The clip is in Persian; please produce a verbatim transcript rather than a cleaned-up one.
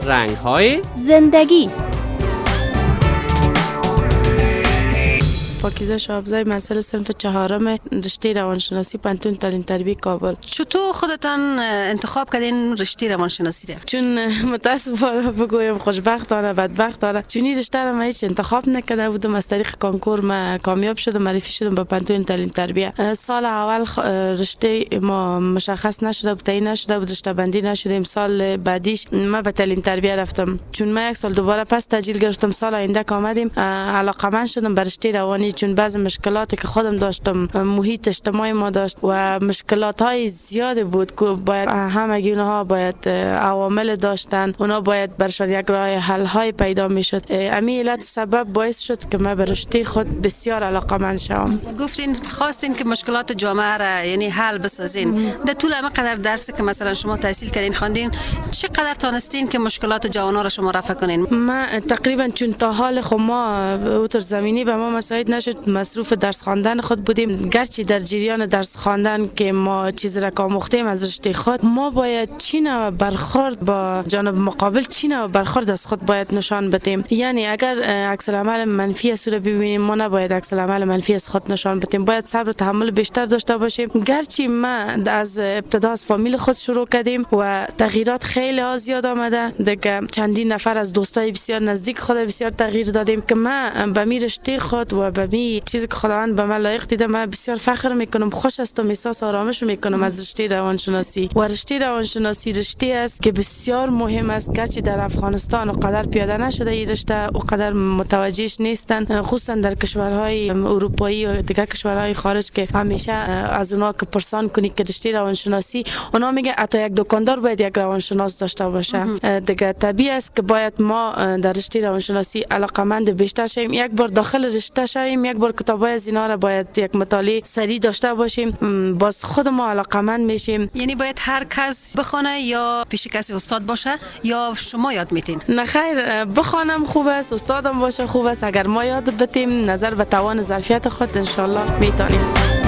رنگ‌های زندگی. پاکیزه شابزای مسئله صنف چهارم رشته روانشناسی پانتون تعلیم تربیه کابل. چطور خودتان انتخاب کردین رشته روانشناسی را؟ چون متاسفانه بگویم خوشبختانه بدبختانه چون این رشته را من هیچ انتخاب نکرده بودم، از طریق کنکور من کامیاب شدم، معرفی شدم به پانتون تعلیم تربیه. سال اول رشته ما مشخص نشده بود، تعیین نشده بود، رشته بندی نشده. سال بعدیش من به تعلیم تربیه رفتم. چون من یک سال دوباره پس تاجیل گرفتم، سال آینده آمدیم علاقه‌مند شدم به رشته روانی، چون بعضی مشکلاتی که خودم داشتم، محیط اجتماعی ما داشت و مشکلات های زیاده بود که باید همگی اونها باید عوامل داشتن، اونا باید برشان یک راه حل های پیدا میشد. امی علت سبب باعث شد که من به رشته خود بسیار علاقه‌مند شوم. گفتین خواستین که مشکلات جامعه را یعنی حل بسازین. در طول همه قدر درسی که مثلا شما تحصیل کردین خواندین، چقدر تونستین که مشکلات جوانان را شما رفع کنین؟ من تقریبا چون تا حال خود ما اوتر زمینی به ما مساعد نشد، مصروف درس خواندن خود بودیم. گرچه در جریان درس خواندن که ما چیز را آموختیم از رشته خود، ما باید چی نوع برخورد با جانب مقابل، چی نوع برخورد از خود باید نشان بدیم. یعنی اگر عکس العمل منفی از رو ببینیم، ما نباید عکس العمل منفی از خود نشان بدیم، باید صبر و تحمل بیشتر داشته باشیم. گرچه ما از ابتدا از فامیل خود شروع کردیم و تغییرات خیلی زیاد آمده، دیگه چندین نفر از دوستای بسیار نزدیک خود بسیار تغییر دادیم که من به می رشته خود و به می چیزی که خداوند به من لایق دیده من بسیار فخر میکنم، خوش هستم، احساس آرامش میکنم از رشته روانشناسی. و رشته روانشناسی رشته است که بسیار مهم است، گرچه در افغانستان اونقدر پیاده نشده این رشته، اونقدر متوجهش نیستن، خصوصا در کشورهای اروپایی و دیگر کشورهای خارج که همیشه از اونا که پرسان کنی که رشته روانشناسی، اونا میگه حتی یک دکاندار باید یک روانشناس داشته باشه. دیگه طبیعی است که باید ما در رشته روانشناسی علاقه‌مند بیشتر شیم، یک بار داخل رشته شیم، یک بار کتابای از اینا را باید یک مطالعه سریع داشته باشیم، باز خود ما علاقه‌مند میشیم. یعنی باید هر کس بخونه یا پیش کسی استاد باشه یا شما یاد میتین؟ نه خیر، بخوانم خوب است، استادم باشه خوب است، اگر ما یاد بدیم نظر به توان ظرفیت خود ان شاء الله میتونیم.